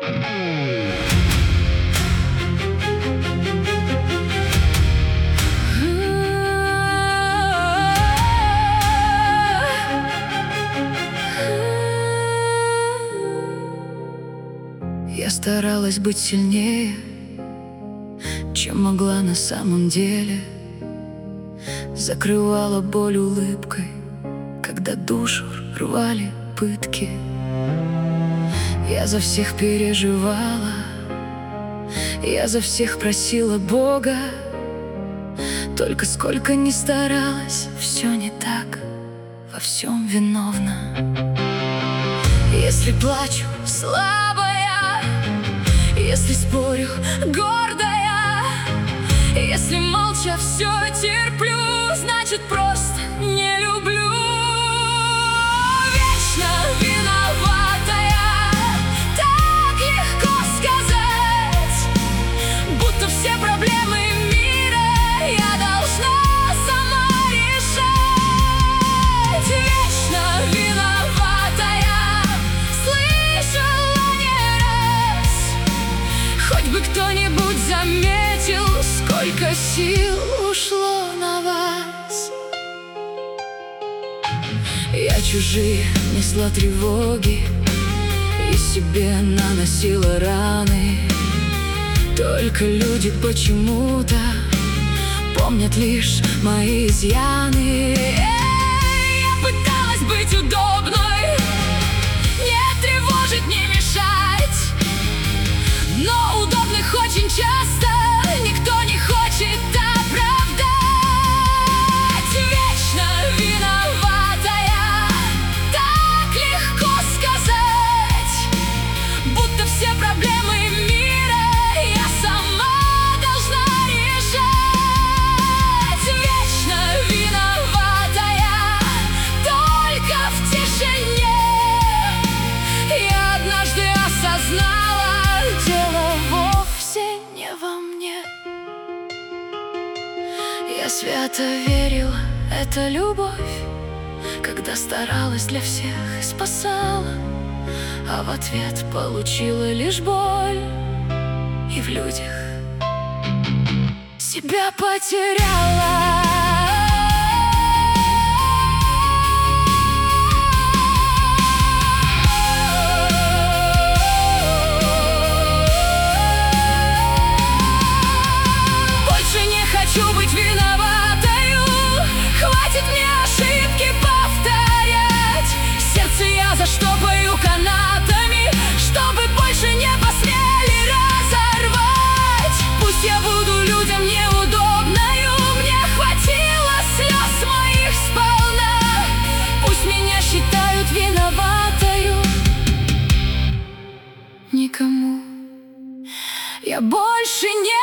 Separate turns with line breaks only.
Я старалась быть сильнее, чем могла на самом деле. Закрывала боль улыбкой, когда душу рвали пытки. Я за всех переживала, я за всех просила Бога. Только сколько ни старалась, все не так, во всем виновна. Если плачу, слабая, если спорю, гордая, если молча все терплю, значит просто не люблю. Вечно виноватая, так легко сказать, будто все проблемы мира я должна сама решать. Вечно виноватая, слышала не раз, хоть бы кто-нибудь заметил, сколько сил ушло на вас. Я чужие несла тревоги и себе наносила раны. Только люди почему-то помнят лишь мои изъяны. Я пыталась быть удобной, не тревожить, не мешать, но удобных очень часто никто не хочет оправдать. Вечно виноватая, так легко сказать, будто все проблемы мира я сама должна решать. Вечно виноватая, только в тишине я однажды осознала, дело вовсе не во мне. Я свято верила, это любовь, когда старалась для всех и спасала, а в ответ получила лишь боль, и в людях себя потеряла. Больше не хочу быть виноватою, хватит мне ошибки повторять. Сердце я заштопаю канатами, чтобы больше не посмели разорвать. Пусть я буду людям неудобною, мне хватило слез моих сполна. Пусть меня считают виноватою, никому я больше не